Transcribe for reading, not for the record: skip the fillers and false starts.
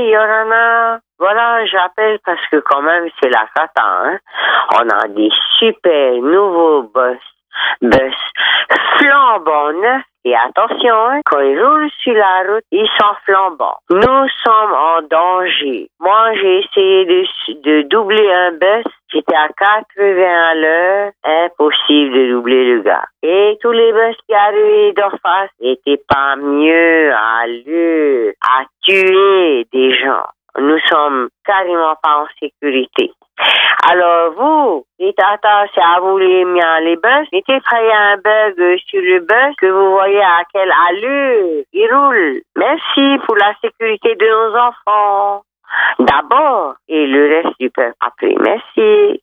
y en a. Voilà, j'appelle parce que quand même, c'est la cata, hein. On a des super nouveaux bus flambant neufs. Et attention, hein, quand ils roulent sur la route, ils sont flambants. Nous sommes en danger. Moi, j'ai essayé de doubler un bus. J'étais à 80 à l'heure. Impossible de doubler le gars. Et tous les bus qui arrivaient d'en face n'étaient pas mieux à l'heure à tuer des gens. Nous sommes carrément pas en sécurité. Alors vous, les tatas, c'est à vous les bus. Mettez prêt un bug sur le bus que vous voyez à quelle allure il roule. Merci pour la sécurité de nos enfants. D'abord, et le reste du peuple après. Merci.